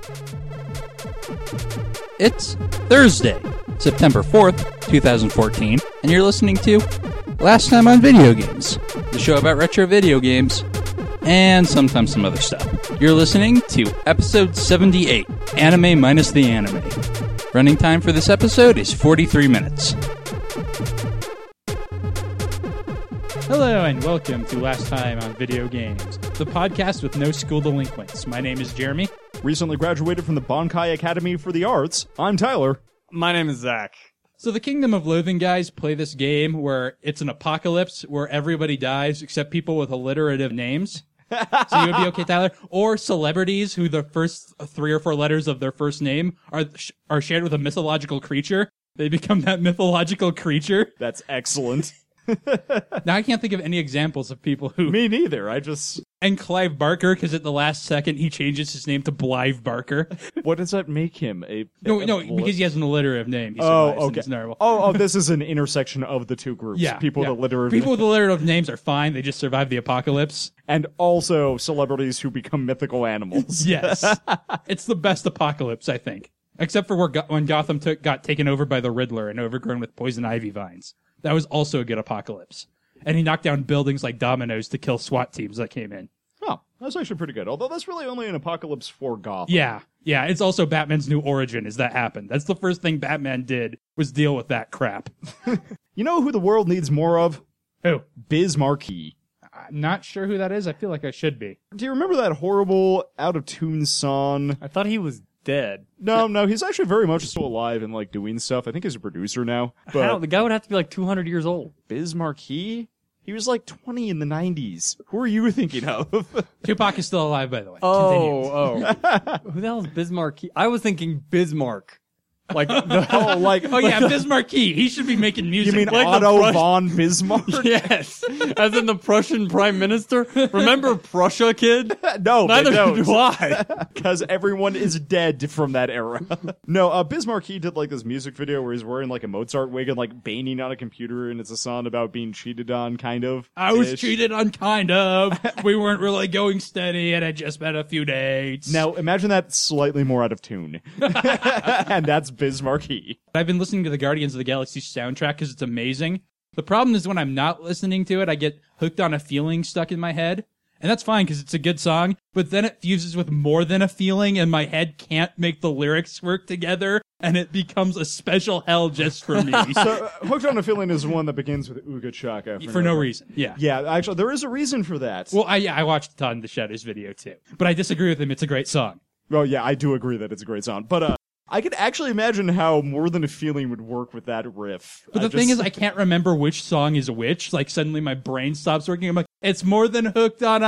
It's Thursday, September 4th, 2014, and you're listening to Last Time on Video Games, the show about retro video games, and sometimes some other stuff. You're listening to episode 78, Anime minus the Anime. Running time for this episode is 43 minutes. Hello and welcome to Last Time on Video Games, the podcast with no school delinquents. My name is Jeremy. Recently graduated from the Bankai Academy for the Arts. I'm Tyler. My name is Zach. So the Kingdom of Loathing guys play this game where it's an apocalypse where everybody dies except people with alliterative names. So you would be okay, Tyler? Or celebrities who the first 3 or 4 letters of their first name are shared with a mythological creature. They become that mythological creature. That's excellent. Now I can't think of any examples of people who... Me neither. And Clive Barker, because at the last second he changes his name to Blythe Barker. What does that make him? No, because he has an alliterative name. He okay. It's normal. Oh, this is an intersection of the two groups. People with alliterative names are fine. They just survive the apocalypse. And also celebrities who become mythical animals. Yes. It's the best apocalypse, I think. Except for when Gotham got taken over by the Riddler and overgrown with poison ivy vines. That was also a good apocalypse. And he knocked down buildings like dominoes to kill SWAT teams that came in. Oh, that's actually pretty good. Although that's really only an apocalypse for Gotham. Yeah. It's also Batman's new origin as that happened. That's the first thing Batman did, was deal with that crap. You know who the world needs more of? Who? Biz Markie. I'm not sure who that is. I feel like I should be. Do you remember that horrible, out-of-tune song? I thought he was dead. No, he's actually very much still alive and, doing stuff. I think he's a producer now. But How? The guy would have to be 200 years old. Biz Markie? He was 20 in the 90s. Who are you thinking of? Tupac is still alive, by the way. Oh. Who the hell is Biz Markie? I was thinking Bismarck. Biz Markie. He should be making music. You mean Otto von Bismarck? Yes. As in the Prussian prime minister? Remember Prussia, kid? No, neither do I. Because everyone is dead from that era. No, Biz Markie did this music video where he's wearing a Mozart wig and banging on a computer, and it's a song about being cheated on, kind of. I was cheated on, kind of. We weren't really going steady, and I just met a few dates. Now, imagine that slightly more out of tune. And that's Biz Markie. I've been listening to the Guardians of the Galaxy soundtrack because it's amazing. The problem is when I'm not listening to it, I get hooked on a feeling stuck in my head. And that's fine because it's a good song, but then it fuses with more than a feeling and my head can't make the lyrics work together and it becomes a special hell just for me. So, Hooked on a Feeling is one that begins with Ooga Chaka. For no reason, yeah. Yeah, actually, there is a reason for that. Well, I watched Todd in the Shadows video too, but I disagree with him. It's a great song. Well, yeah, I do agree that it's a great song, but I could actually imagine how More Than a Feeling would work with that riff. But the thing is, I can't remember which song is which. Suddenly my brain stops working. I'm like, it's more than hooked on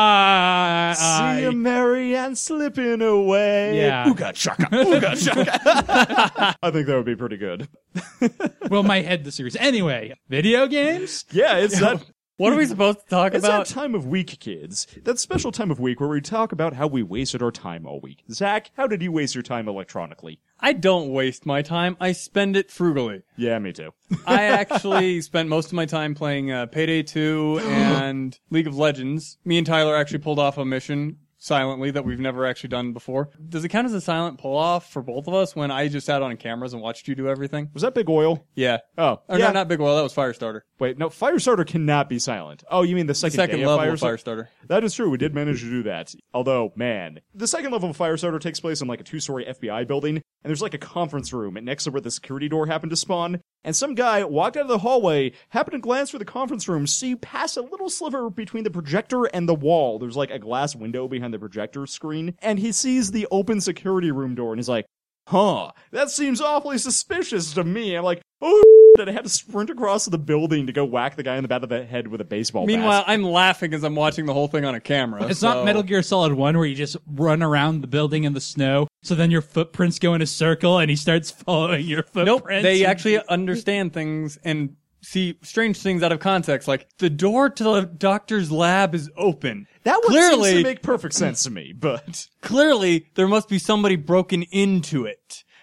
a See you, Marianne, slipping away. Yeah. Ooga chaka, ooga chaka. I think that would be pretty good. Well, my head disagrees. Anyway, video games? Yeah, it's that... What are we supposed to talk about? It's that time of week, kids. That special time of week where we talk about how we wasted our time all week. Zach, how did you waste your time electronically? I don't waste my time. I spend it frugally. Yeah, me too. I actually spent most of my time playing Payday 2 and League of Legends. Me and Tyler actually pulled off a mission silently that we've never actually done before. Does it count as a silent pull-off for both of us when I just sat on cameras and watched you do everything? Was that Big Oil? Yeah. Oh. Or yeah. no, not Big Oil. That was Firestarter. Wait, no, Firestarter cannot be silent. Oh, you mean the second day level of of Firestarter. That is true. We did manage to do that. Although, man, the second level of Firestarter takes place in a 2-story FBI building, and there's a conference room next to where the security door happened to spawn, and some guy walked out of the hallway, happened to glance through the conference room, see past a little sliver between the projector and the wall. There's a glass window behind the projector screen, and he sees the open security room door, and he's like, huh, that seems awfully suspicious to me. I'm like, oh, and I had to sprint across the building to go whack the guy in the back of the head with a baseball bat. Meanwhile, I'm laughing as I'm watching the whole thing on a camera. It's not Metal Gear Solid 1 where you just run around the building in the snow, so then your footprints go in a circle and he starts following your footprints. Nope, they actually understand things and see strange things out of context, like the door to the doctor's lab is open. That one clearly seems to make perfect sense to me, but... Clearly, there must be somebody broken into it.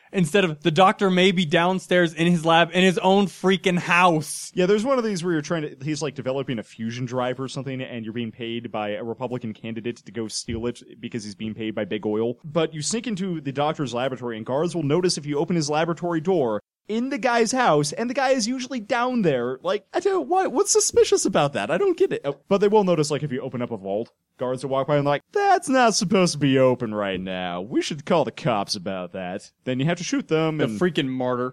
instead of the doctor may be downstairs in his lab in his own freaking house. Yeah, there's one of these where he's like developing a fusion drive or something, and you're being paid by a Republican candidate to go steal it because he's being paid by Big Oil. But you sneak into the doctor's laboratory, and guards will notice if you open his laboratory door in the guy's house, and the guy is usually down there. Like, I don't know, what's suspicious about that? I don't get it. But they will notice, like, if you open up a vault, guards will walk by and like, that's not supposed to be open right now. We should call the cops about that. Then you have to shoot them. The freaking martyr.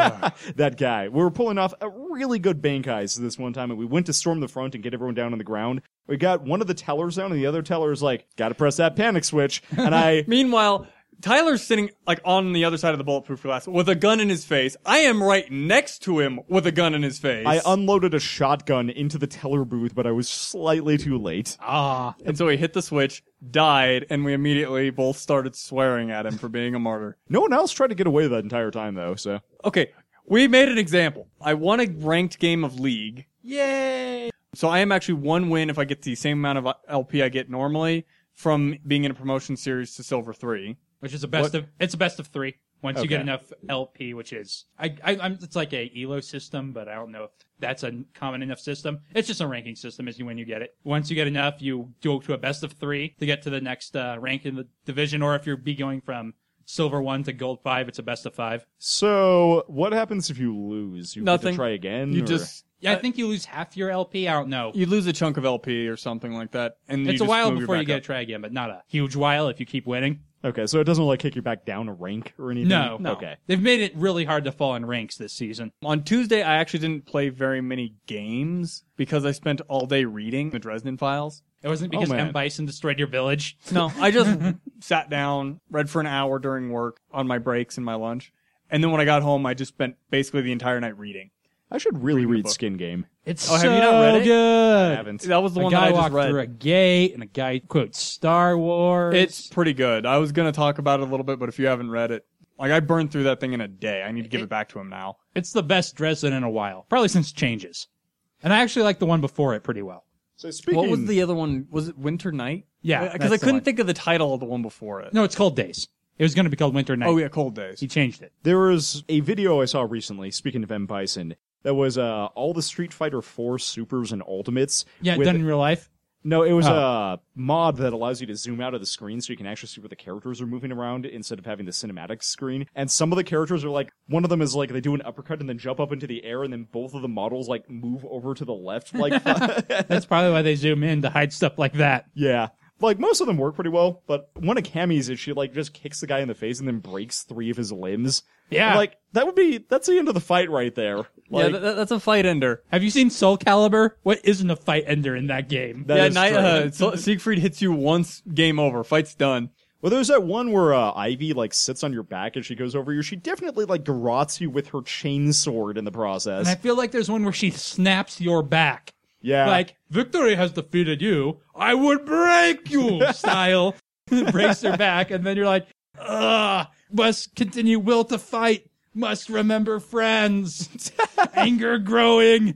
That guy. We were pulling off a really good bank heist this one time, and we went to storm the front and get everyone down on the ground. We got one of the tellers down, and the other teller's like, gotta press that panic switch. And Meanwhile, Tyler's sitting like on the other side of the bulletproof glass with a gun in his face. I am right next to him with a gun in his face. I unloaded a shotgun into the teller booth, but I was slightly too late. And so he hit the switch, died, and we immediately both started swearing at him for being a martyr. No one else tried to get away that entire time, though, so. Okay, we made an example. I won a ranked game of League. Yay! So I am actually one win if I get the same amount of LP I get normally from being in a promotion series to Silver 3. Which is it's a best of 3. Once you get enough LP, which is it's like a ELO system, but I don't know if that's a common enough system. It's just a ranking system as you when you get it. Once you get enough, you go to a best of 3 to get to the next rank in the division, or if you're going from Silver 1 to Gold 5, it's a best of 5. So, what happens if you lose? You Nothing. Get to try again? You or? just... Yeah, I think you lose half your LP. I don't know. You lose a chunk of LP or something like that. And It's you a while just before you move get your to try again, but not a huge while if you keep winning. Okay, so it doesn't like kick you back down a rank or anything? No. Okay. They've made it really hard to fall in ranks this season. On Tuesday, I actually didn't play very many games because I spent all day reading the Dresden Files. It wasn't because man. M. Bison destroyed your village. No, I just sat down, read for an hour during work on my breaks and my lunch. And then when I got home, I just spent basically the entire night reading. I should really read book. Skin Game. It's Oh, have you not read it? good. I haven't. That was the A one that guy I just walked read. through a gate, and a guy quotes Star Wars. It's pretty good. I was going to talk about it a little bit, but if you haven't read it, like I burned through that thing in a day. I need to give it back to him now. It's the best Dresden in a while, probably since Changes. And I actually like the one before it pretty well. So speaking... What was the other one? Was it Winter Night? Yeah, Because I that's the couldn't one. think of the title of the one before it. No, it's Cold Days. It was going to be called Winter Night. Oh, yeah, Cold Days. He changed it. There was a video I saw recently, speaking of M. Bison, that was all the Street Fighter 4 Supers and Ultimates. Yeah, with- done in real life. No, it was a mod that allows you to zoom out of the screen so you can actually see where the characters are moving around instead of having the cinematic screen. And some of the characters are like, one of them is like, they do an uppercut and then jump up into the air, and then both of the models like move over to the left. Like, That's probably why they zoom in to hide stuff like that. yeah. Like, most of them work pretty well, but one of Cammy's is she like just kicks the guy in the face and then breaks 3 of his limbs. Yeah. I'm like, that's the end of the fight right there. Like, yeah, that's a fight ender. Have you seen Soul Calibur? What isn't a fight ender in that game? that is true. Siegfried hits you once, game over, fight's done. Well, there's that one where Ivy like sits on your back as she goes over you. She definitely like garrots you with her chainsword in the process. And I feel like there's one where she snaps your back. Yeah. Like, victory has defeated you. I would break you style. Breaks her back, and then you're like, ugh, must continue will to fight. Must remember friends. Anger growing.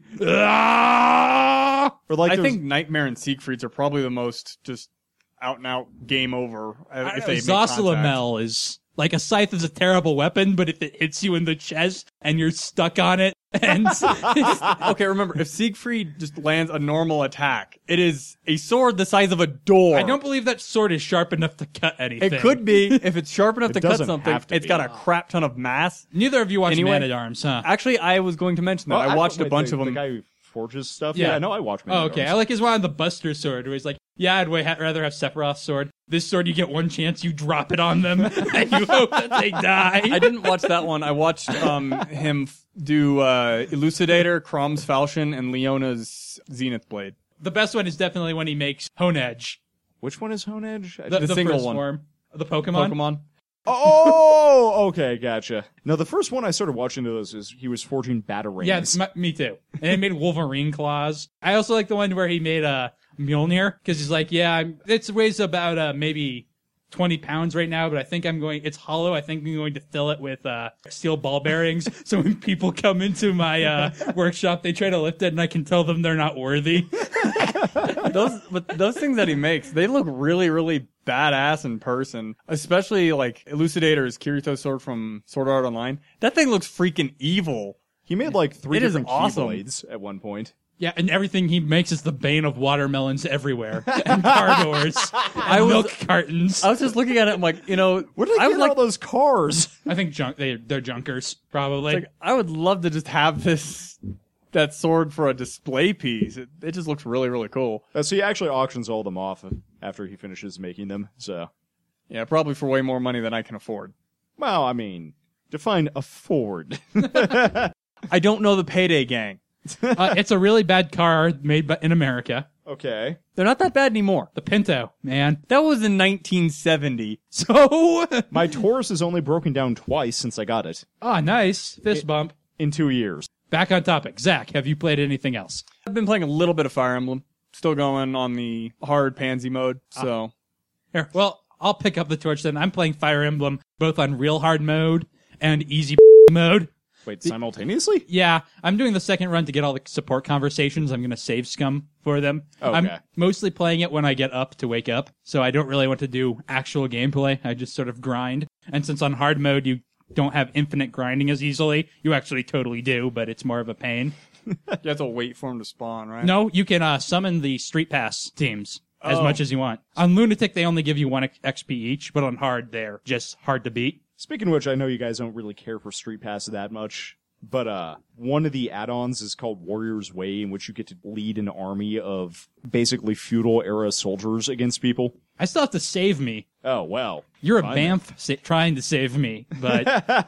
Ah! Or like I there's- think Nightmare and Siegfried's are probably the most just out and out game over. If they make contact. Zosalamel is like a scythe is a terrible weapon, but if it hits you in the chest and you're stuck on it, and Okay, remember, if Siegfried just lands a normal attack, it is a sword the size of a door. I don't believe that sword is sharp enough to cut anything. It could be, if it's sharp enough It to cut doesn't something, have to it's be. got a crap ton of mass. Neither of you watch Anyway. Man at Arms, huh? Actually, I was going to mention that. I watched a bunch of The them. guy who forges stuff. Yeah. Yeah, no, I watched. Oh, okay. I like his one on the Buster sword, where he's like, yeah, I'd rather have Sephiroth's sword. This sword, you get one chance, you drop it on them, and you hope that they die. I didn't watch that one. I watched him do Elucidator, Crom's Falchion, and Leona's Zenith Blade. The best one is definitely when he makes Hone Edge. Which one is Hone Edge? The single first one. form. The Pokemon. Pokemon. Oh, okay, gotcha. No, the first one I started watching those is he was forging Batarangs. Yeah, me too. And he made Wolverine claws. I also like the one where he made Mjolnir, because he's like, yeah, it weighs about maybe 20 pounds right now, but I think it's hollow. I think I'm going to fill it with steel ball bearings. So when people come into my workshop, they try to lift it, and I can tell them they're not worthy. those things that he makes, they look really, really badass in person. Especially like Elucidator's Kirito's sword from Sword Art Online. That thing looks freaking evil. He made like 3 It is different awesome. Keyblades at one point. Yeah, and everything he makes is the bane of watermelons everywhere, and car doors, and milk cartons. I was just looking at it, I'm like, Where did they I get would like all those cars? I think they're junkers, probably. like, I would love to just have that sword for a display piece. It just looks really, really cool. So he actually auctions all them off after he finishes making them. So, Yeah, probably for way more money than I can afford. well, I mean, define afford. I don't know the Payday Gang. It's a really bad car made in America. Okay. They're not that bad anymore. The Pinto, man. That was in 1970. So, My Taurus has only broken down twice since I got it. nice. Fist bump. In 2 years. Back on topic. Zach, have you played anything else? I've been playing a little bit of Fire Emblem. Still going on the hard pansy mode, so... Here, well, I'll pick up the torch then. I'm playing Fire Emblem both on real hard mode and easy mode. Wait, simultaneously? Yeah, I'm doing the second run to get all the support conversations. I'm going to save scum for them. Okay. I'm mostly playing it when I get up to wake up, so I don't really want to do actual gameplay. I just sort of grind. And since on hard mode you don't have infinite grinding as easily, you actually totally do, but it's more of a pain. You have to wait for them to spawn, right? No, you can summon the Street Pass teams as Oh. much as you want. On Lunatic, they only give you 1 XP each, but on hard, they're just hard to beat. Speaking of which, I know you guys don't really care for Street Pass that much, but one of the add-ons is called Warrior's Way, in which you get to lead an army of basically feudal-era soldiers against people. I still have to save me. Oh, well. You're a Fine Banff trying to save me, but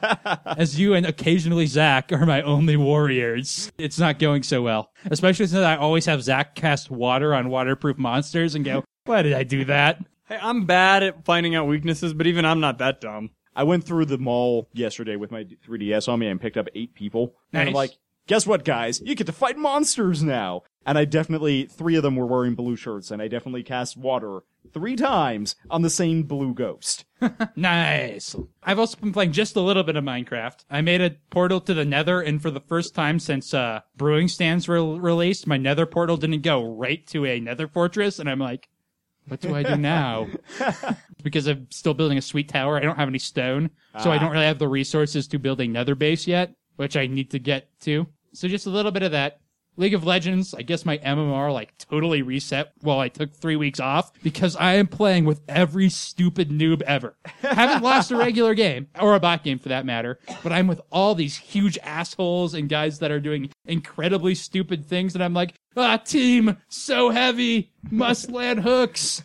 as you and occasionally Zach are my only warriors, it's not going so well. Especially since I always have Zach cast water on waterproof monsters and go, why did I do that? Hey, I'm bad at finding out weaknesses, but even I'm not that dumb. I went through the mall yesterday with my 3DS on me and picked up 8 people. And I'm Nice. like, guess what, guys? You get to fight monsters now! And 3 of them were wearing blue shirts, and I definitely cast water 3 times on the same blue ghost. Nice. I've also been playing just a little bit of Minecraft. I made a portal to the Nether, and for the first time since brewing stands were released, my Nether portal didn't go right to a Nether fortress, and I'm like, what do I do now? Because I'm still building a sweet tower. I don't have any stone, so I don't really have the resources to build a Nether base yet, which I need to get to. So just a little bit of that. League of Legends, I guess my MMR totally reset while I took 3 weeks off because I am playing with every stupid noob ever. Haven't lost a regular game, or a bot game for that matter, but I'm with all these huge assholes and guys that are doing incredibly stupid things, and I'm like, team, so heavy, must land hooks.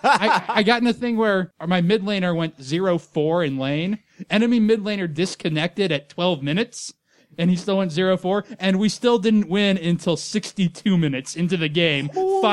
I got in a thing where my mid laner went 0-4 in lane, enemy mid laner disconnected at 12 minutes, and he still went 0-4, and we still didn't win until 62 minutes into the game.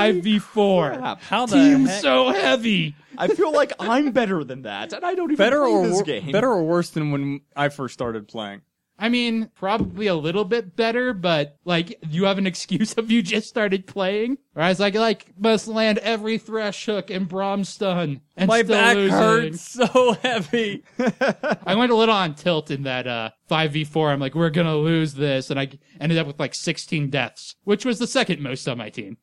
5v4. How the Team heck? so heavy. I feel like I'm better than that, and I don't even Better play this game. or worse than when I first started playing? I mean, probably a little bit better, but, you have an excuse if you just started playing. Whereas, must land every Thresh Hook and Bromstun, and My still back losing. hurts so heavy. I went a little on tilt in that 5v4. I'm like, we're gonna lose this, and I ended up with 16 deaths, which was the second most on my team.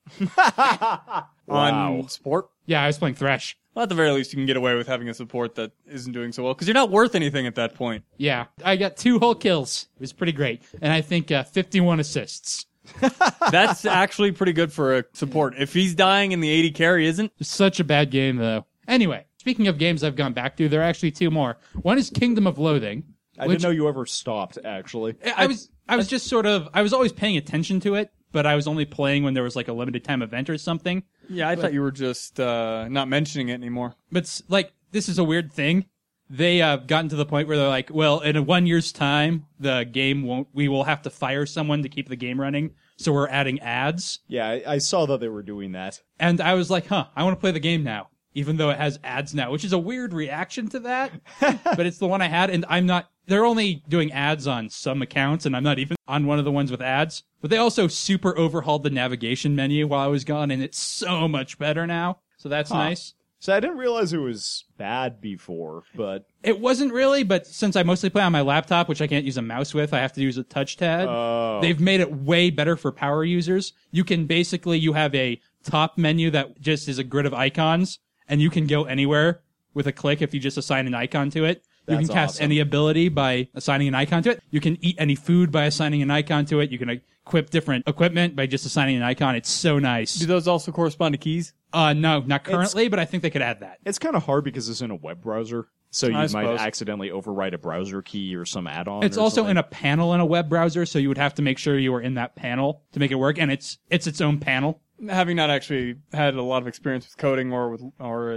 On support? Yeah, I was playing Thresh. Well, at the very least, you can get away with having a support that isn't doing so well, because you're not worth anything at that point. Yeah, I got 2 whole kills. It was pretty great, and I think 51 assists. That's actually pretty good for a support. If he's dying and the 80 carry isn't, It's such a bad game, though. Anyway, speaking of games I've gone back to, there are actually 2 more. One is Kingdom of Loathing. I didn't know you ever stopped, actually. I was just sort of, I was always paying attention to it, but I was only playing when there was a limited time event or something. yeah, I thought you were just not mentioning it anymore. But this is a weird thing. They gotten to the point where they're like, well, in 1 year's time, we will have to fire someone to keep the game running. So we're adding ads. Yeah, I saw that they were doing that. And I was like, I want to play the game now, even though it has ads now, which is a weird reaction to that. But it's the one I had, and they're only doing ads on some accounts, and I'm not even on one of the ones with ads. But they also super overhauled the navigation menu while I was gone, and it's so much better now. So that's nice. So I didn't realize it was bad before, but... It wasn't really, but since I mostly play on my laptop, which I can't use a mouse with, I have to use a touch pad. Oh. They've made it way better for power users. You can you have a top menu that just is a grid of icons, and you can go anywhere with a click if you just assign an icon to it. You That's can cast awesome. any ability by assigning an icon to it. You can eat any food by assigning an icon to it. You can equip different equipment by just assigning an icon. It's so nice. Do those also correspond to keys? No, not currently, but I think they could add that. It's kind of hard because it's in a web browser, so you I might suppose. accidentally overwrite a browser key or some add-on. It's or also something. in a panel in a web browser, so you would have to make sure you were in that panel to make it work, and it's its own panel. Having not actually had a lot of experience with coding or with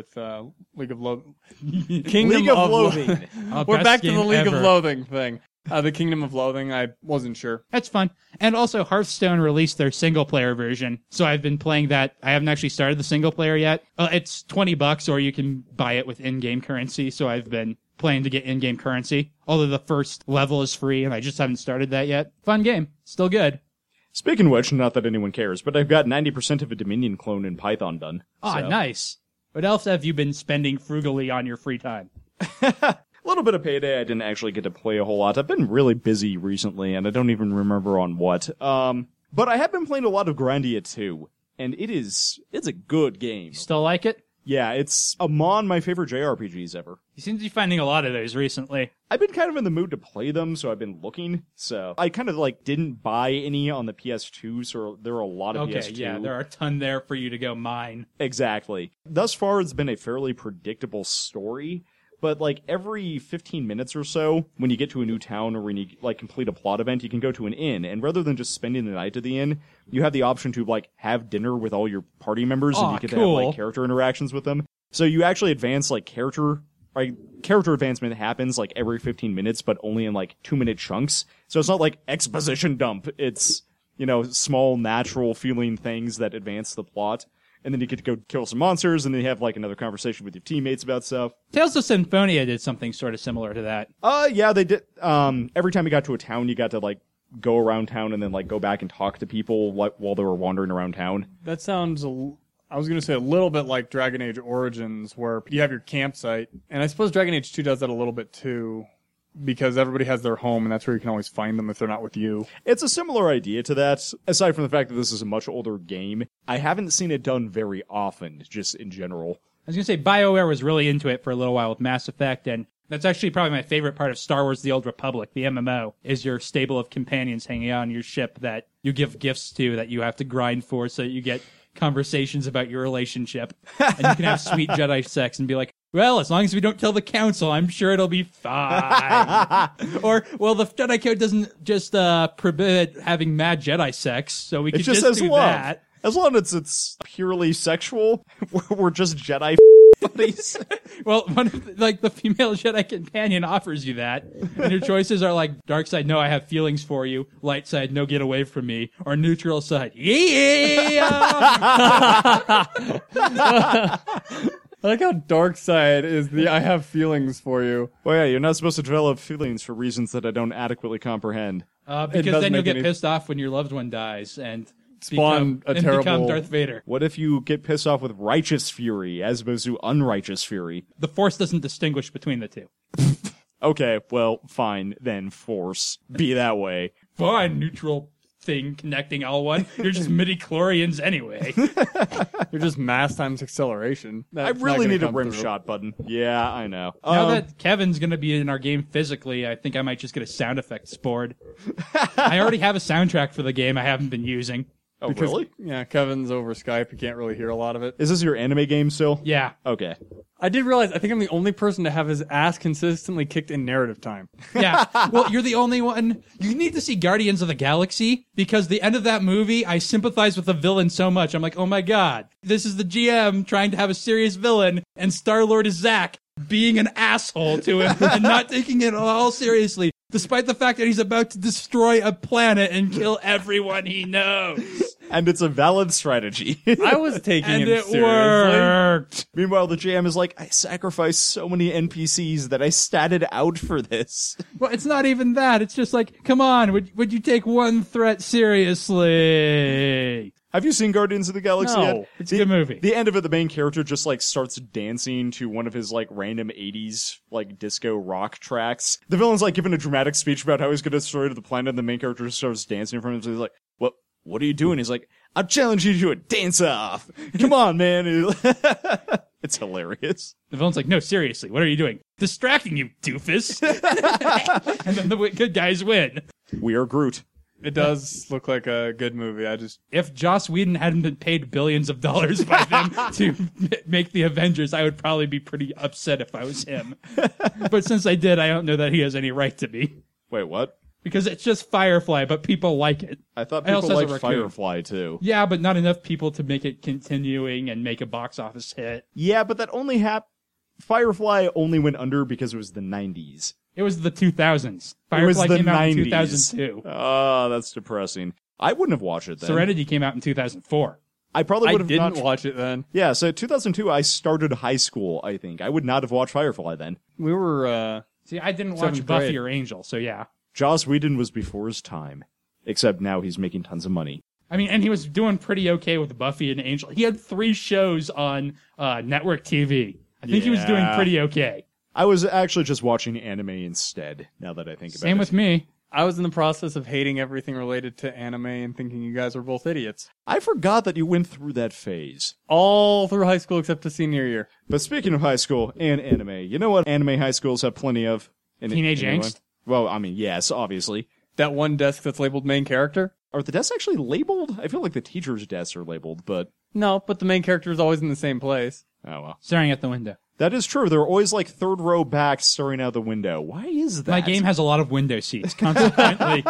League of Loathing. Kingdom League of Loathing. We're Best back to the game League ever. of Loathing thing. The Kingdom of Loathing, I wasn't sure. That's fun. And also, Hearthstone released their single-player version, so I've been playing that. I haven't actually started the single-player yet. It's $20, or you can buy it with in-game currency, so I've been playing to get in-game currency. Although the first level is free, and I just haven't started that yet. Fun game. Still good. Speaking of which, not that anyone cares, but I've got 90% of a Dominion clone in Python done. Ah, so. nice. What else have you been spending frugally on your free time? A little bit of Payday. I didn't actually get to play a whole lot. I've been really busy recently, and I don't even remember on what. But I have been playing a lot of Grandia 2, and it's a good game. Still like it? Yeah, it's among my favorite JRPGs ever. You seem to be finding a lot of those recently. I've been kind of in the mood to play them, so I've been looking. So I kind of didn't buy any on the PS2, so there are a lot of Okay, PS2. yeah, there are a ton there for you to go mine. Exactly. Thus far, it's been a fairly predictable story. But every 15 minutes or so, when you get to a new town or when you complete a plot event, you can go to an inn. And rather than just spending the night at the inn, you have the option to have dinner with all your party members, and you get to cool. have character interactions with them. So you actually advance character advancement happens every 15 minutes, but only in 2-minute chunks. So it's not exposition dump. It's small natural feeling things that advance the plot. And then you get to go kill some monsters, and then you have another conversation with your teammates about stuff. Tales of Symphonia did something sort of similar to that. Yeah, they did. Every time you got to a town, you got to go around town and then go back and talk to people while they were wandering around town. That sounds, I was going to say a little bit like Dragon Age Origins, where you have your campsite. And I suppose Dragon Age 2 does that a little bit too, because everybody has their home, and that's where you can always find them if they're not with you. It's a similar idea to that. Aside from the fact that this is a much older game, I haven't seen it done very often, just in general. I was going to say, BioWare was really into it for a little while with Mass Effect, and that's actually probably my favorite part of Star Wars The Old Republic, the MMO, is your stable of companions hanging out on your ship that you give gifts to that you have to grind for so that you get conversations about your relationship. And you can have sweet Jedi sex and be like, well, as long as we don't kill the council, I'm sure it'll be fine. Or, well, the Jedi Code doesn't just prohibit having mad Jedi sex, so we It could just just says do love. that. As long as it's purely sexual, we're just Jedi buddies. Well, one of the female Jedi companion offers you that, and your choices are dark side, no, I have feelings for you; light side, no, get away from me; or neutral side, yeah. I like how dark side is the I have feelings for you. Well, yeah, you're not supposed to develop feelings for reasons that I don't adequately comprehend. It Because doesn't then you'll make get any- pissed off when your loved one dies and Spawn a become terrible- Darth Vader. What if you get pissed off with righteous fury as opposed to unrighteous fury? The Force doesn't distinguish between the two. Okay, well, fine, then Force. Be that way. Fine, neutral thing connecting L1. You're just midi-chlorians anyway. You're just mass times acceleration. I That's not really gonna need a come rim through. shot button. Yeah, I know. Now that Kevin's going to be in our game physically, I think I might just get a sound effects board. I already have a soundtrack for the game I haven't been using. oh, Because, really? Yeah, Kevin's over Skype. You can't really hear a lot of it. Is this your anime game still? Yeah. Okay. I did realize I think I'm the only person to have his ass consistently kicked in narrative time. Yeah. Well, you're the only one. You need to see Guardians of the Galaxy because the end of that movie, I sympathize with the villain so much. I'm like, oh my God, this is the GM trying to have a serious villain and Star-Lord is Zack being an asshole to him and not taking it all seriously, despite the fact that he's about to destroy a planet and kill everyone he knows. And it's a valid strategy. I was taking And him it seriously. worked. Meanwhile, the GM is like, I sacrificed so many NPCs that I statted out for this. Well, it's not even that. It's just like, come on, would you take one threat seriously? Have you seen Guardians of the Galaxy No. yet? It's a good movie. The end of it, the main character just starts dancing to one of his random 80s disco rock tracks. The villain's giving a dramatic speech about how he's going to destroy the planet, and the main character just starts dancing in front of him. So he's like, what are you doing? He's like, I'll challenge you to a dance-off. Come on, man. It's hilarious. The villain's like, no, seriously, what are you doing? Distracting you, doofus. And then the good guys win. We are Groot. It does look like a good movie. If Joss Whedon hadn't been paid billions of dollars by them to make the Avengers, I would probably be pretty upset if I was him. But since I did, I don't know that he has any right to be. Wait, what? Because it's just Firefly, but people like it. I thought It also people has a liked raccoon. Firefly, too. Yeah, but not enough people to make it continuing and make a box office hit. Yeah, but that only happened... Firefly only went under because it was the 90s. It was the 2000s. It was Firefly the came out in 90s. 2002. Oh, that's depressing. I wouldn't have watched it then. Serenity came out in 2004. I probably I would have didn't not... watch it then. Yeah, so 2002, I started high school, I think. I would not have watched Firefly then. We were, See, I didn't watch Seventh Buffy grade. or Angel, so yeah. Joss Whedon was before his time. Except now he's making tons of money. I mean, and he was doing pretty okay with Buffy and Angel. He had 3 shows on network TV. I think he was doing Yeah. pretty okay. I was actually just watching anime instead, now that I think about it. Same with me. I was in the process of hating everything related to anime and thinking you guys were both idiots. I forgot that you went through that phase. All through high school except the senior year. But speaking of high school and anime, you know what anime high schools have plenty of? Teenage angst? Well, I mean, yes, obviously. That one desk that's labeled main character? Are the desks actually labeled? I feel like the teachers' desks are labeled, but... No, but the main character is always in the same place. Oh, well. Staring at the window. That is true. They're always like third row back staring out the window. Why is that? My game has a lot of window seats. Consequently.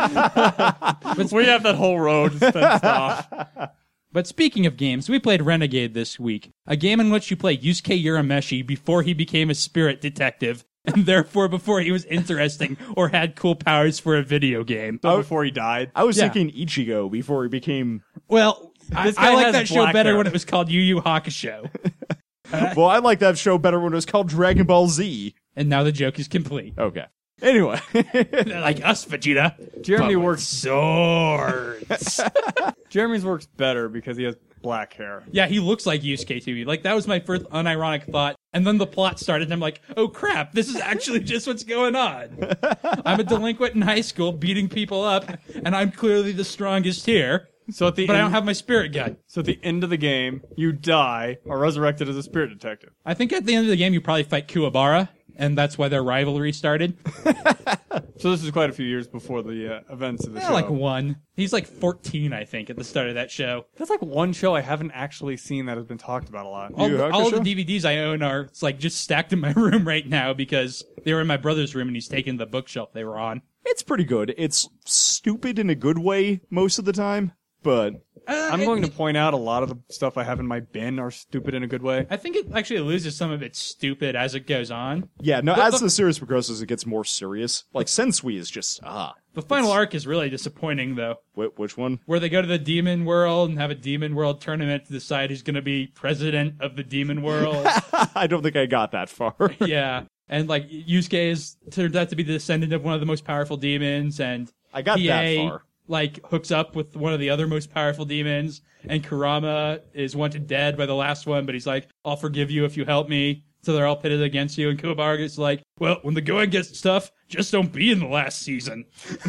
We have that whole road fenced off. But speaking of games, we played Renegade this week. A game in which you play Yusuke Urameshi before he became a spirit detective. And therefore before he was interesting or had cool powers for a video game. Before he died. I was Yeah. thinking Ichigo before he became... Well, This I guy like has that show black better hair. when it was called Yu Yu Hakusho. Well, I like that show better when it was called Dragon Ball Z. And now the joke is complete. Okay. Anyway. Like us, Vegeta. Jeremy but with works. swords. Jeremy's works better because he has black hair. Yeah, he looks like Yusuke to me. Like, that was my first unironic thought. And then the plot started, and I'm like, oh crap, this is actually just what's going on. I'm a delinquent in high school, beating people up, and I'm clearly the strongest here. So at the But I end, don't have my spirit gun. So at the end of the game, you die, are resurrected as a spirit detective. I think at the end of the game, you probably fight Kuwabara, and that's why their rivalry started. So this is quite a few years before the events of the show. Like 1. He's like 14, I think, at the start of that show. That's like one show I haven't actually seen that has been talked about a lot. Yu Yu All Hakusho? the DVDs I own are it's like just stacked in my room right now because they were in my brother's room and he's taken the bookshelf they were on. It's pretty good. It's stupid in a good way most of the time, but... I'm going to point out a lot of the stuff I have in my bin are stupid in a good way. I think it actually loses some of its stupid as it goes on. Yeah, no, But as the series progresses, it gets more serious. Like, Sensui is just, The final arc is really disappointing, though, Which one? where they go to the demon world and have a demon world tournament to decide who's going to be president of the demon world. I don't think I got that far. Yeah. And, like, Yusuke turns out to be the descendant of one of the most powerful demons, and I got that far. like, hooks up with one of the other most powerful demons, and Kurama is wanted dead by the last one, but he's like, I'll forgive you if you help me. So they're all pitted against you, and Kuwabara is like, well, when the going gets tough, just don't be in the last season.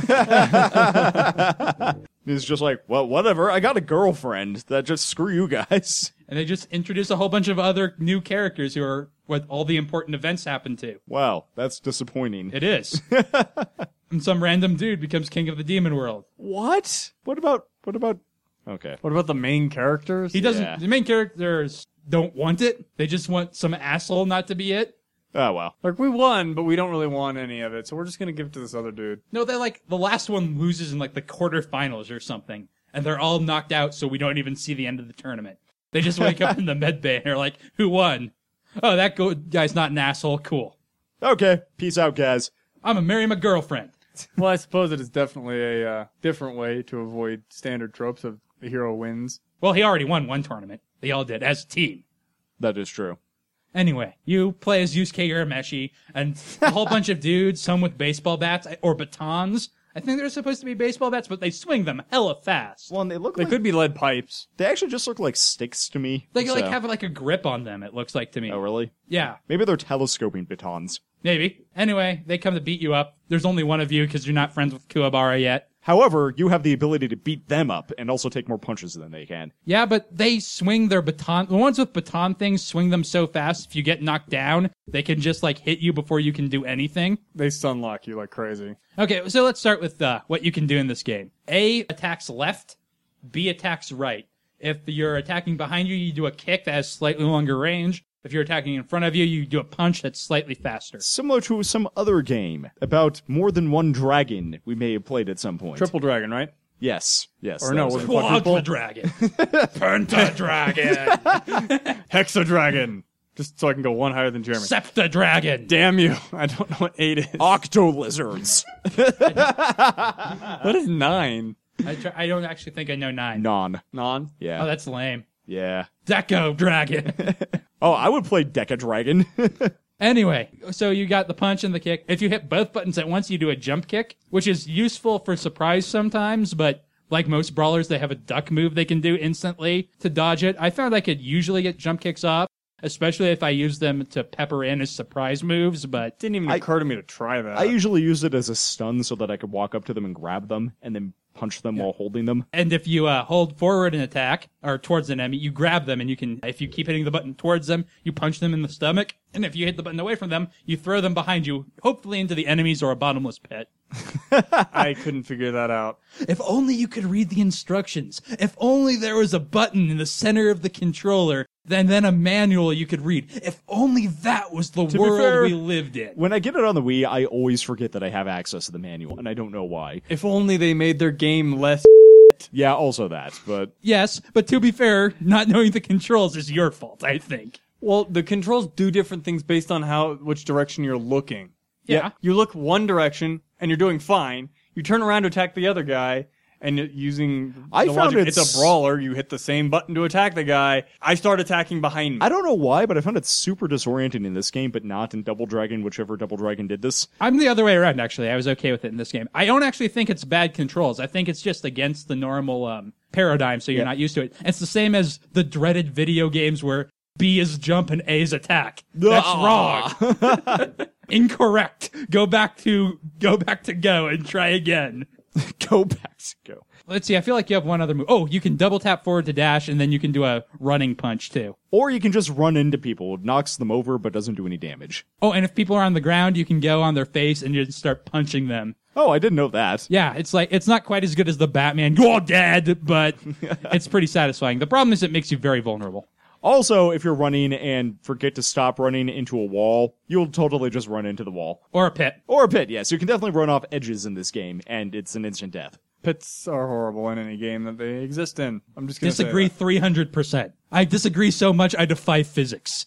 He's just like, well, whatever, I got a girlfriend. That just screw you guys. And they just introduce a whole bunch of other new characters who are what all the important events happen to. Wow, that's disappointing. It is. And some random dude becomes king of the demon world. What? What about, okay. What about the main characters? He doesn't, Yeah. the main characters don't want it. They just want some asshole not to be it. Oh, well. Like, we won, but we don't really want any of it, so we're just gonna give it to this other dude. No, they're like, the last one loses in like the quarterfinals or something. And they're all knocked out, so we don't even see the end of the tournament. They just wake up in the med bay and are like, who won? Oh, that guy's not an asshole. Cool. Okay, peace out, guys. I'm gonna marry my girlfriend. Well, I suppose it is definitely a different way to avoid standard tropes of the hero wins. Well, he already won one tournament. They all did, as a team. That is true. Anyway, you play as Yusuke Urameshi, and a whole bunch of dudes, some with baseball bats or batons. I think they're supposed to be baseball bats, but they swing them hella fast. Well, and they look They like, could be lead pipes. they actually just look like sticks to me. They like so- have like a grip on them, it looks like to me. Oh, really? Yeah, Maybe they're telescoping batons. maybe. Anyway, they come to beat you up. There's only one of you because you're not friends with Kuwabara yet. However, you have the ability to beat them up and also take more punches than they can. Yeah, but they swing their baton. The ones with baton things swing them so fast, if you get knocked down, they can just, like, hit you before you can do anything. They stun lock you like crazy. Okay, so let's start with what you can do in this game. A attacks left, B attacks right. If you're attacking behind you, you do a kick that has slightly longer range. If you're attacking in front of you, you do a punch that's slightly faster. Similar to some other game about more than one dragon we may have played at some point. Triple Dragon, right? Yes. Or no, was it Quadra quadruple? Dragon. Pentadragon. Hexadragon. Just so I can go one higher than Jeremy. Septadragon. Damn you. I don't know what 8 is. Octolizards. What is 9? I don't actually think I know 9. Non. Non? Yeah. Oh, that's lame. Yeah. Deco Dragon. Oh, I would play Decadragon. Anyway, so you got the punch and the kick. If you hit both buttons at once, you do a jump kick, which is useful for surprise sometimes, but like most brawlers, they have a duck move they can do instantly to dodge it. I found I could usually get jump kicks off, especially if I use them to pepper in as surprise moves, but Didn't even occur to me to try that. I usually use it as a stun so that I could walk up to them and grab them and then punch them while holding them. and if you hold forward and attack, or towards an enemy, you grab them, and you can, if you keep hitting the button towards them, you punch them in the stomach, and if you hit the button away from them, you throw them behind you, hopefully into the enemies or a bottomless pit. I couldn't figure that out. If only you could read the instructions. If only there was a button in the center of the controller, then a manual you could read. If only that was the be world fair, we lived in. When I get it on the Wii, I always forget that I have access to the manual, and I don't know why. If only they made their game less. Yeah, also that, but Yes, but to be fair, not knowing the controls is your fault, I think. Well, the controls do different things based on which direction you're looking. Yeah. You look one direction and you're doing fine. You turn around to attack the other guy, and using I the found logic, it's it's a brawler. You hit the same button to attack the guy. I start attacking behind me. I don't know why, but I found it super disorienting in this game, but not in Double Dragon, whichever Double Dragon did this. I'm the other way around, actually. I was okay with it in this game. I don't actually think it's bad controls. I think it's just against the normal paradigm, so you're not used to it. It's the same as the dreaded video games where B is jump and A is attack. That's wrong. Incorrect. Go back to go and try again. Go back to go. Let's see, I feel like you have one other move. Oh, you can double tap forward to dash, and then you can do a running punch, too. Or you can just run into people. It knocks them over, but doesn't do any damage. Oh, and if people are on the ground, you can go on their face and just start punching them. Oh, I didn't know that. Yeah, it's not quite as good as the Batman, you're dead, but it's pretty satisfying. The problem is it makes you very vulnerable. Also, if you're running and forget to stop running into a wall, you'll totally just run into the wall. Or a pit. Or a pit, yes. You can definitely run off edges in this game, and it's an instant death. Pits are horrible in any game that they exist in. I'm just going to Disagree 300%. I disagree so much I defy physics.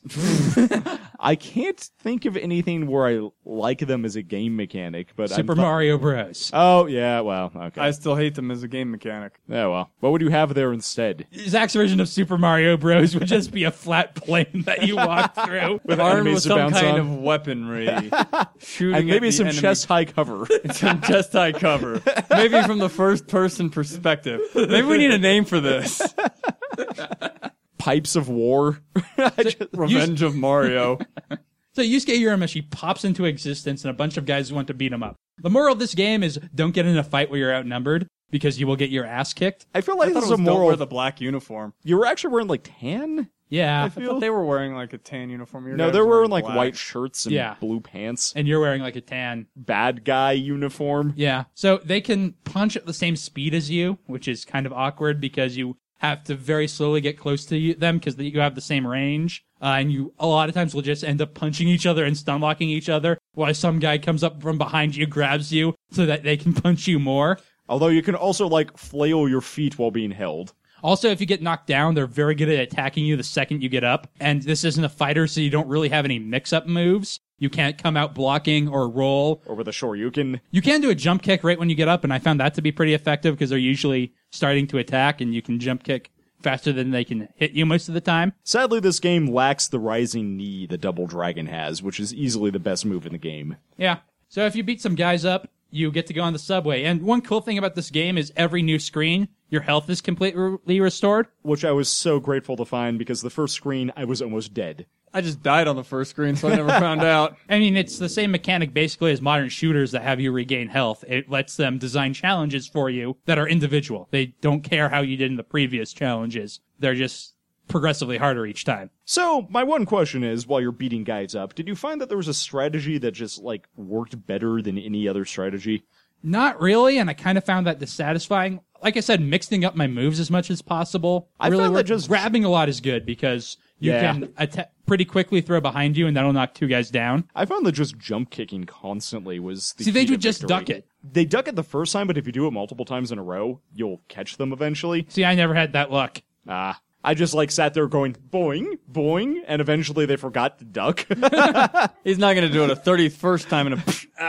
I can't think of anything where I like them as a game mechanic, but Super Mario Bros. Oh, yeah, well, okay. I still hate them as a game mechanic. Yeah, well. What would you have there instead? Zach's version of Super Mario Bros. Would just be a flat plane that you walk through. With Armed enemies with to some bounce kind on? of weaponry. Shooting And maybe at the some enemy. chest-high cover. Some chest high cover. Maybe from the first person perspective. Maybe we need a name for this. Pipes of war. Revenge of Mario. So Yusuke Urameshi pops into existence and a bunch of guys want to beat him up. The moral of this game is don't get in a fight where you're outnumbered because you will get your ass kicked. I feel like I thought this it is was a don't wear moral. the black uniform. You were actually wearing, like, tan? Yeah. I thought they were wearing like a tan uniform. Your No, guys they're were wearing, like, black. white shirts and Yeah. blue pants. And you're wearing like a tan. Bad guy uniform. Yeah. So they can punch at the same speed as you, which is kind of awkward because you have to very slowly get close to them because you have the same range. And you, a lot of times, will just end up punching each other and stun locking each other while some guy comes up from behind you, grabs you so that they can punch you more. Although you can also, like, flail your feet while being held. Also, if you get knocked down, they're very good at attacking you the second you get up. And this isn't a fighter, so you don't really have any mix-up moves. You can't come out blocking or roll. Over the shore, you can... You can do a jump kick right when you get up, and I found that to be pretty effective because they're usually starting to attack, and you can jump kick faster than they can hit you most of the time. Sadly, this game lacks the rising knee the Double Dragon has, which is easily the best move in the game. Yeah. So if you beat some guys up, you get to go on the subway. And one cool thing about this game is every new screen, your health is completely restored. Which I was so grateful to find, because the first screen, I was almost dead. I just died on the first screen, so I never found out. I mean, it's the same mechanic basically as modern shooters that have you regain health. It lets them design challenges for you that are individual. They don't care how you did in the previous challenges. They're just progressively harder each time. So, my one question is, while you're beating guys up, did you find that there was a strategy that just, like, worked better than any other strategy? Not really, and I kind of found that dissatisfying. Like I said, mixing up my moves as much as possible. I found that just grabbing a lot is good because you can pretty quickly throw behind you and that'll knock two guys down. I found that just jump kicking constantly was the See, they key to would just victory. duck it. They duck it the first time, but if you do it multiple times in a row, you'll catch them eventually. See, I never had that luck. I just like sat there going boing, boing, and eventually they forgot to duck. He's not going to do it a 31st time in a...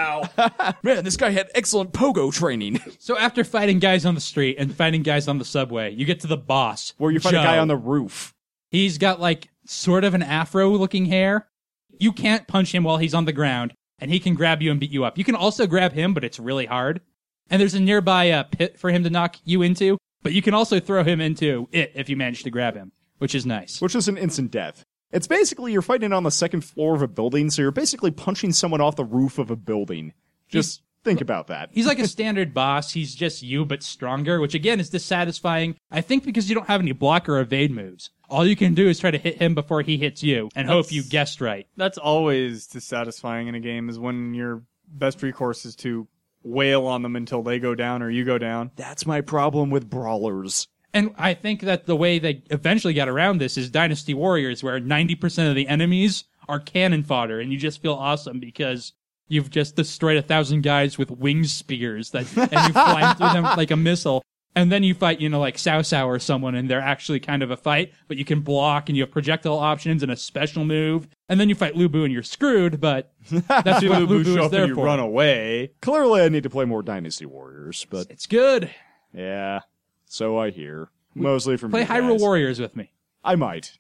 Ow. Man, this guy had excellent pogo training. So after fighting guys on the street and fighting guys on the subway, you get to the boss. Where you fight a Joe. guy on the roof. He's got like sort of an afro-looking hair. You can't punch him while he's on the ground, and he can grab you and beat you up. You can also grab him, but it's really hard. And there's a nearby pit for him to knock you into, but you can also throw him into it if you manage to grab him, which is nice. Which is an instant death. It's basically you're fighting on the second floor of a building, so you're basically punching someone off the roof of a building. Just think about that. He's like a standard boss. He's just you, but stronger, which again is dissatisfying. I think because you don't have any block or evade moves. All you can do is try to hit him before he hits you and hope you guessed right. That's always dissatisfying in a game, is when your best recourse is to wail on them until they go down or you go down. That's my problem with brawlers. And I think that the way they eventually got around this is Dynasty Warriors, where 90% of the enemies are cannon fodder, and you just feel awesome because you've just destroyed 1,000 guys with wing spears and you fly through them like a missile. And then you fight, like Cao Cao or someone, and they're actually kind of a fight, but you can block, and you have projectile options and a special move. And then you fight Lu Bu, and you're screwed, but that's what Lu Bu show is up there and you for. run away. Clearly I need to play more Dynasty Warriors, but It's good. yeah, so I hear. Mostly from Play you Hyrule guys. Warriors with me. I might.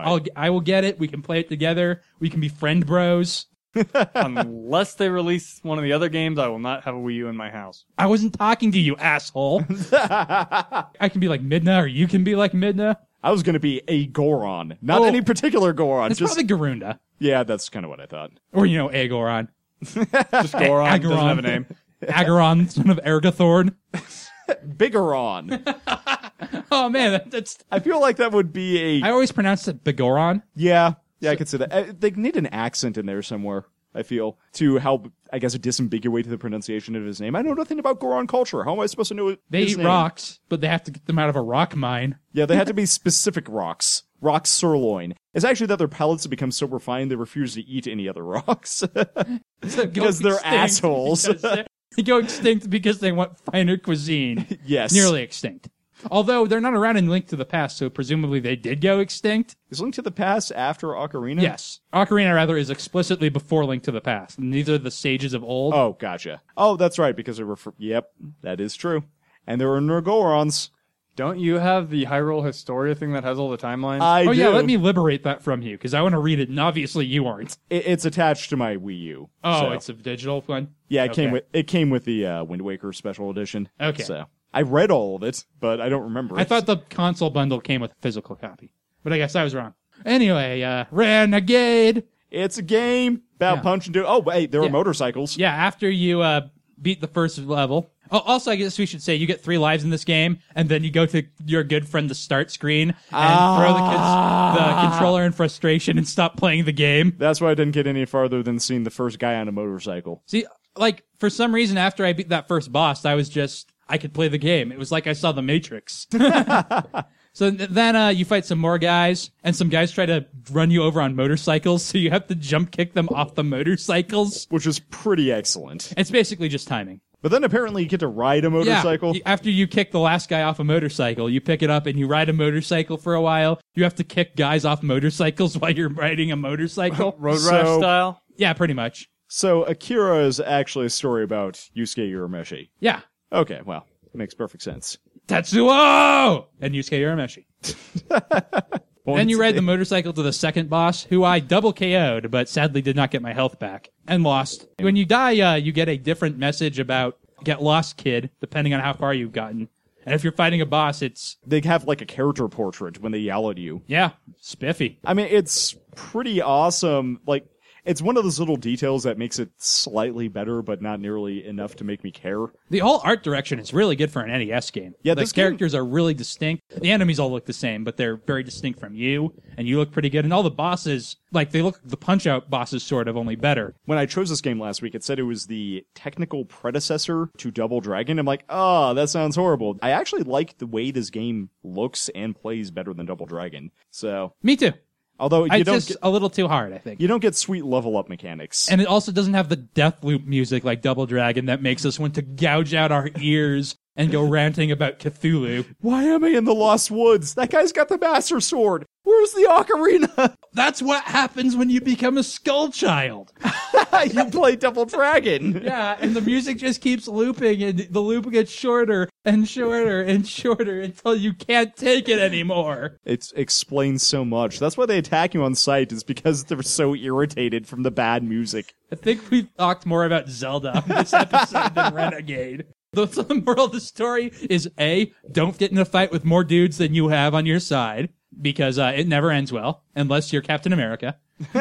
I will get it. We can play it together. We can be friend bros. Unless they release one of the other games, I will not have a Wii U in my house. I wasn't talking to you, asshole. I can be like Midna, or you can be like Midna. I was going to be a Goron. Not any particular Goron. It's just probably Garunda. Yeah, that's kind of what I thought. Or, a Goron. Just Goron, Agaron. doesn't have a name. Agaron, son of Ergothorn. Bigoron. Oh, man, that's... I feel like that would be I always pronounced it Bigoron. Yeah, I could say that. They need an accent in there somewhere, I feel, to help, I guess, disambiguate the pronunciation of his name. I know nothing about Goron culture. How am I supposed to know his They eat name? rocks, but they have to get them out of a rock mine. Yeah, they had to be specific rocks. Rock sirloin. It's actually that their palates have become so refined they refuse to eat any other rocks. Because they're assholes. They go extinct because they want finer cuisine. Yes. Nearly extinct. Although they're not around in Link to the Past, so presumably they did go extinct. Is Link to the Past after Ocarina? Yes. Ocarina, rather, is explicitly before Link to the Past. And these are the sages of old. Oh, gotcha. Oh, that's right, because they Yep, that is true. And there were no Gorons. Don't you have the Hyrule Historia thing that has all the timelines? I do. Yeah, let me liberate that from you, because I want to read it, and obviously you aren't. It's attached to my Wii U. Oh, so. it's a digital one? Yeah, Okay. it came with the Wind Waker Special Edition. Okay. So I read all of it, but I don't remember. I thought the console bundle came with a physical copy, but I guess I was wrong. Anyway, Renegade. It's a game about Yeah. punch and do. Oh, wait, there are Yeah. motorcycles. Yeah, after you beat the first level. Oh, also, I guess we should say you get 3 lives in this game, and then you go to your good friend the start screen and throw the controller in frustration and stop playing the game. That's why I didn't get any farther than seeing the first guy on a motorcycle. See, like, for some reason, after I beat that first boss, I could play the game. It was like I saw the Matrix. So then you fight some more guys, and some guys try to run you over on motorcycles, so you have to jump kick them off the motorcycles. Which is pretty excellent. It's basically just timing. But then apparently you get to ride a motorcycle. Yeah, after you kick the last guy off a motorcycle, you pick it up and you ride a motorcycle for a while. You have to kick guys off motorcycles while you're riding a motorcycle. Road So- Rash style? Yeah, pretty much. So Akira is actually a story about Yusuke Urameshi. Yeah. Okay, well, makes perfect sense. Tetsuo! And Yusuke Urameshi. Then you ride the motorcycle to the second boss, who I double KO'd, but sadly did not get my health back, and lost. When you die, you get a different message about get lost, kid, depending on how far you've gotten. And if you're fighting a boss, it's, They have like a character portrait when they yell at you. yeah, spiffy. I mean, it's pretty awesome. Like, it's one of those little details that makes it slightly better, but not nearly enough to make me care. The whole art direction is really good for an NES game. Yeah, the this game- characters are really distinct. The enemies all look the same, but they're very distinct from you, and you look pretty good. And all the bosses, like, they look the Punch-Out bosses sort of, only better. When I chose this game last week, it said it was the technical predecessor to Double Dragon. I'm like, oh, that sounds horrible. I actually like the way this game looks and plays better than Double Dragon. So, Me too. although It's just a little too hard, I think. you don't get sweet level up mechanics. And it also doesn't have the death loop music like Double Dragon that makes us want to gouge out our ears and go ranting about Cthulhu. Why am I in the Lost Woods? That guy's got the Master Sword. Where's the Ocarina? That's what happens when you become a skull child. You play Double Dragon. Yeah, and the music just keeps looping, and the loop gets shorter and shorter and shorter until you can't take it anymore. It explains so much. That's why they attack you on sight, is because they're so irritated from the bad music. I think we've talked more about Zelda on this episode than Renegade. The moral of the story is A, don't get in a fight with more dudes than you have on your side, because it never ends well, unless you're Captain America.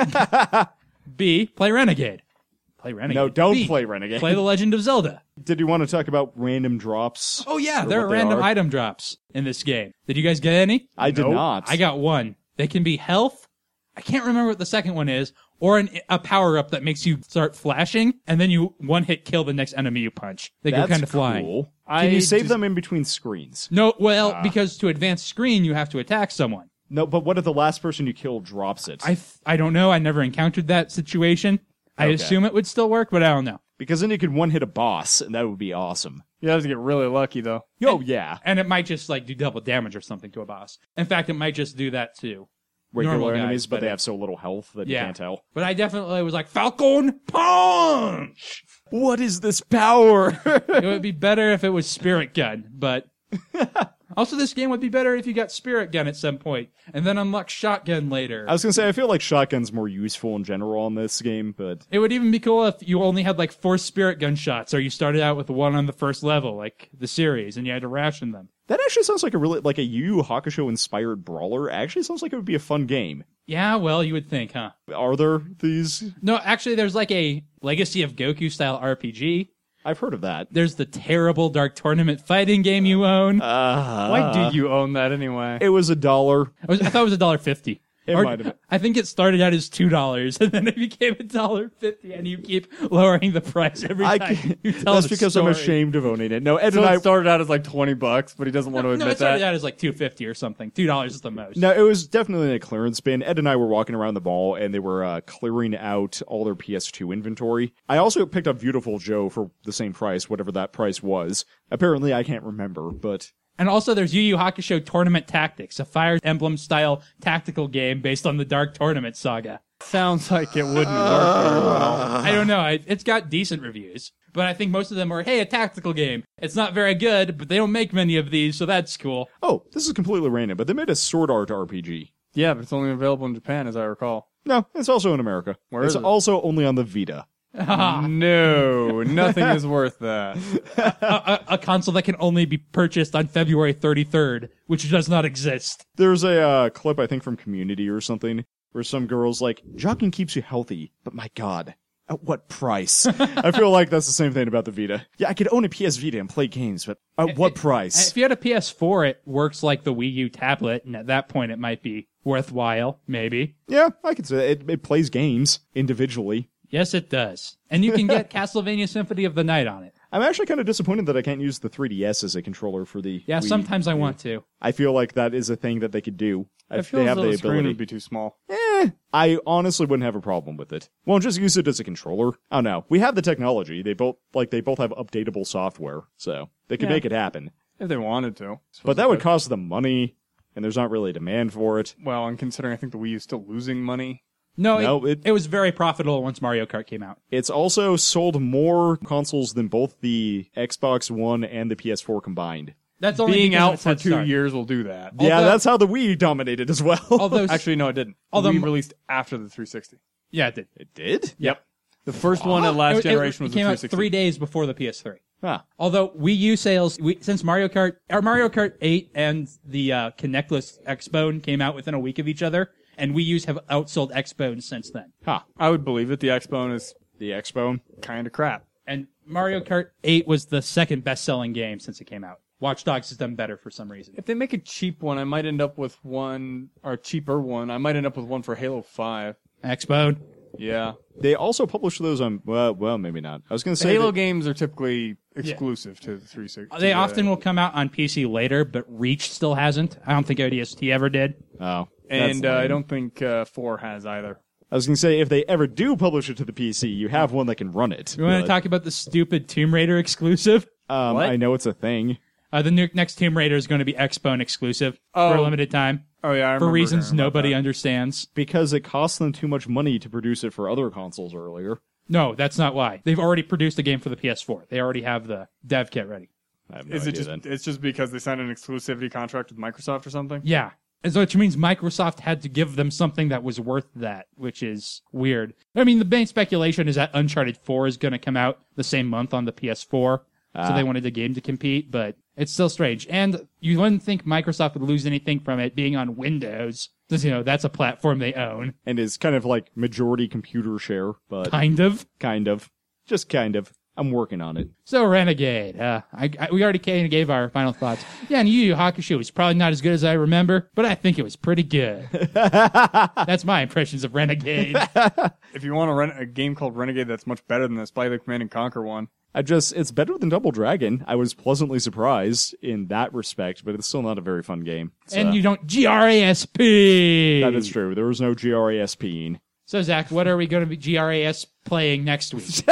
B, play Renegade. Play Renegade. No, don't B, play Renegade. Play The Legend of Zelda. Did you want to talk about random drops? Oh yeah, Or there are what they random are? item drops in this game. Did you guys get any? I did Nope. not. I got one. They can be health. I can't remember what the second one is, or a power-up that makes you start flashing, and then you one-hit kill the next enemy you punch. They That's go kind of flying. cool. I Can you save just- them in between screens? No, well, because to advance screen, you have to attack someone. No, but what if the last person you kill drops it? I don't know. I never encountered that situation. I Okay. assume it would still work, but I don't know. Because then you could one-hit a boss, and that would be awesome. You have to get really lucky, though. Oh, yeah. And it might just like do double damage or something to a boss. In fact, it might just do that too. Regular Normal guys, enemies, but they it- have so little health that you Yeah. can't tell. But I definitely was like, Falcon Punch! What is this power? It would be better if it was Spirit Gun, but also this game would be better if you got Spirit Gun at some point and then unlock Shotgun later. I was gonna say, I feel like shotgun's more useful in general on this game, but It would even be cool if you only had like 4 Spirit Gun shots, or you started out with 1 on the first level, like the series, and you had to ration them. that actually sounds like a Yu Yu Hakusho inspired brawler. Actually sounds like it would be a fun game. Yeah, well, you would think, huh? Are there these? No, actually, there's like a Legacy of Goku style RPG. I've heard of that. There's the terrible Dark Tournament fighting game you own. Why do you own that anyway? It was $1. I thought it was $1.50. It might have been. I think it started out as $2, and then it became $1.50, and you keep lowering the price every time you tell That's the because I'm story. ashamed of owning it. No, Ed So and I. it started out as like $20, but he doesn't want to No, admit it started that. out as like $2.50 or something. $2 is the most. No, it was definitely in a clearance bin. Ed and I were walking around the mall, and they were clearing out all their PS2 inventory. I also picked up Beautiful Joe for the same price, whatever that price was. Apparently, I can't remember, but And also, there's Yu Yu Hakusho Tournament Tactics, a Fire Emblem-style tactical game based on the Dark Tournament saga. Sounds like it wouldn't work very well. I don't know. It's got decent reviews, but I think most of them are, hey, a tactical game. It's not very good, but they don't make many of these, so that's cool. oh, this is completely random. But they made a Sword Art RPG. Yeah, but it's only available in Japan, as I recall. No, it's also in America. Where it's is it? also only on the Vita. No, nothing is worth that. A console that can only be purchased on February 33rd, which does not exist. There's a clip, I think, from Community or something, where some girl's like, jogging keeps you healthy, but my god, at what price? I feel like that's the same thing about the Vita. Yeah, I could own a PS Vita and play games, but at what price? If you had a PS4, it works like the Wii U tablet, and at that point it might be worthwhile, maybe. Yeah, I could say it plays games individually. Yes, it does. And you can get Castlevania Symphony of the Night on it. I'm actually kind of disappointed that I can't use the 3DS as a controller for the Yeah, Wii sometimes I U. want to. I feel like that is a thing that they could do. I If feel they as have though the the screen ability. would be too small. I honestly wouldn't have a problem with it. Well, just use it as a controller. I don't know. We have the technology. They both have updatable software, so they could Yeah. make it happen. If they wanted to. But that would cost them money, and there's not really a demand for it. Well, and considering I think the Wii is still losing money. No, it- it was very profitable once Mario Kart came out. It's also sold more consoles than both the Xbox One and the PS4 combined. That's only Being because of out its for head 2 start. years will do that. Yeah, Although- that's how the Wii dominated as well. Although, Actually, no, it didn't. Although- The Wii released after the 360. yeah, it did. it did? Yep. The first one at last generation was it the came out 360. 3 days before the PS3. Huh. Although Wii U sales, since Mario Kart 8 and the Connectless X-Bone came out within a week of each other, and Wii U's have outsold X-Bone since then. Huh. I would believe it. The X-Bone is The X-Bone. kind of crap. And Mario Kart 8 was the second best-selling game since it came out. Watch Dogs has done better for some reason. If they make a cheap one, I might end up with one, or a cheaper one. I might end up with one for Halo 5. X-Bone. Yeah. They also publish those on, well, maybe not. I was going to The say Halo that- games are typically exclusive to the 360. They often will come out on PC later, but Reach still hasn't. I don't think ODST ever did. Oh. And that's I lame. don't think 4 has either. I was going to say, if they ever do publish it to the PC, you have one that can run it. You want to but, talk about the stupid Tomb Raider exclusive? What? I know it's a thing. The next Tomb Raider is going to be X-Bone exclusive for a Oh. limited time. Oh, yeah, I For remember reasons hearing about nobody that. understands. Because it cost them too much money to produce it for other consoles earlier. No, that's not why. They've already produced a game for the PS4. They already have the dev kit ready. I have no Is it idea just? then. It's just because they signed an exclusivity contract with Microsoft or something? Yeah. And so which means Microsoft had to give them something that was worth that, which is weird. I mean, the main speculation is that Uncharted 4 is going to come out the same month on the PS4. So they wanted the game to compete, but it's still strange. And you wouldn't think Microsoft would lose anything from it being on Windows. Because, that's a platform they own. And is kind of like majority computer share, but Kind of. kind of. Just kind of. I'm working on it. So Renegade, we already gave our final thoughts. Yeah, and Yu Yu Hakusho was probably not as good as I remember, but I think it was pretty good. That's my impressions of Renegade. If you want to run a game called Renegade that's much better than this, play the Command and Conquer one. It's better than Double Dragon. I was pleasantly surprised in that respect, but it's still not a very fun game. So, And you don't GRASP. that is true. There was no GRASPing. So Zach, what are we going to be GRAS playing next week?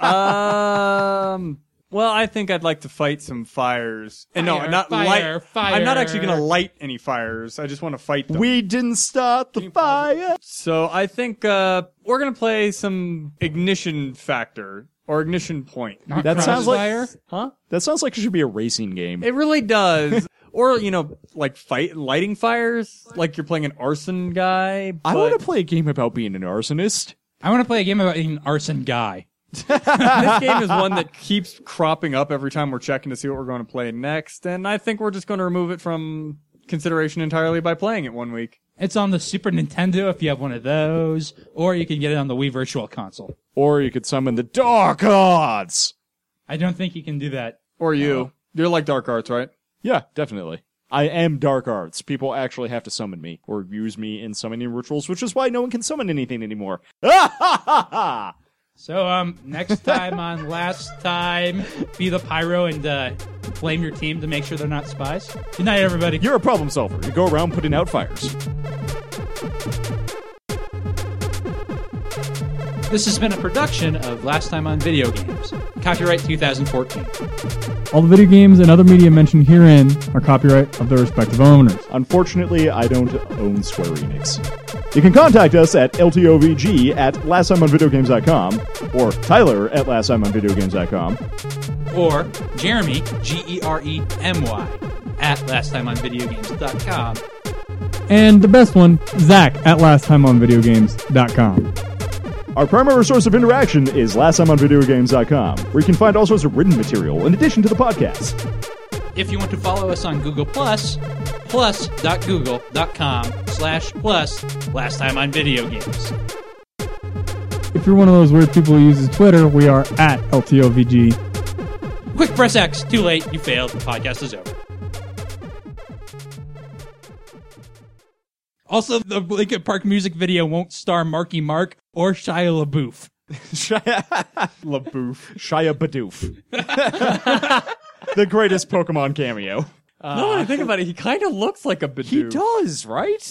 Well, I think I'd like to fight some fires. And no, Fire, not fire, light. fire. I'm not actually going to light any fires. I just want to fight them. We didn't start the fire. So I think we're going to play some Ignition Factor or Ignition Point. Not That sounds like- Crossfire? Huh? That sounds like it should be a racing game. It really does. Or, like lighting fires, like you're playing an arson guy. I but want to play a game about being an arsonist. I want to play a game about an arson guy. This game is one that keeps cropping up every time we're checking to see what we're going to play next, and I think we're just going to remove it from consideration entirely by playing it one week. It's on the Super Nintendo if you have one of those, or you can get it on the Wii Virtual Console. Or you could summon the Dark Arts. I don't think you can do that. Or you. You're like Dark Arts, right? Yeah, definitely. I am Dark Arts. People actually have to summon me or use me in summoning rituals, which is why no one can summon anything anymore. So, next time on Last Time, be the pyro and flame your team to make sure they're not spies. Good night, everybody. You're a problem solver. You go around putting out fires. This has been a production of Last Time on Video Games. Copyright 2014. All the video games and other media mentioned herein are copyright of their respective owners. Unfortunately, I don't own Square Enix. You can contact us at ltovg@lasttimeonvideogames.com or Tyler at lasttimeonvideogames.com. Or Jeremy, Geremy, at lasttimeonvideogames.com. And the best one, Zach at lasttimeonvideogames.com. Our primary source of interaction is lasttimeonvideogames.com, where you can find all sorts of written material in addition to the podcast. If you want to follow us on Google+, plus.google.com/plus Last Time on Video Games. If you're one of those weird people who uses Twitter, we are at LTOVG. Quick press X. Too late. You failed. The podcast is over. Also, the Linkin Park music video won't star Marky Mark or Shia LaBeouf. LaBeouf. Shia Badoof. The greatest Pokemon cameo. Now that I think about it, he kind of looks like a Bidoof. He does, right?